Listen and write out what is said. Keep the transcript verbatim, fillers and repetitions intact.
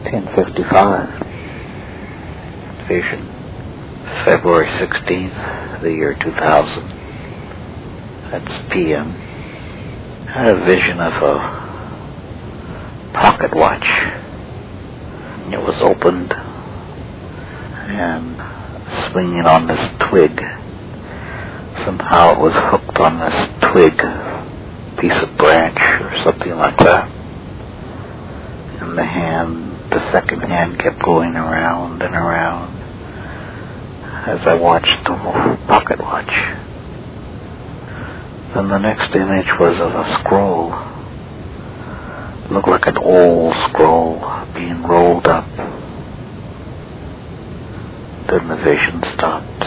ten fifty-five. Vision. February sixteenth, the year two thousand. That's P M. I had a vision of a pocket watch. It was opened and swinging on this twig. Somehow it was hooked on this twig, piece of branch or something like that. And the hand, the second hand kept going around and around as I watched the pocket watch. Then the next image was of a scroll. It looked like an old scroll being rolled up. Then the vision stopped.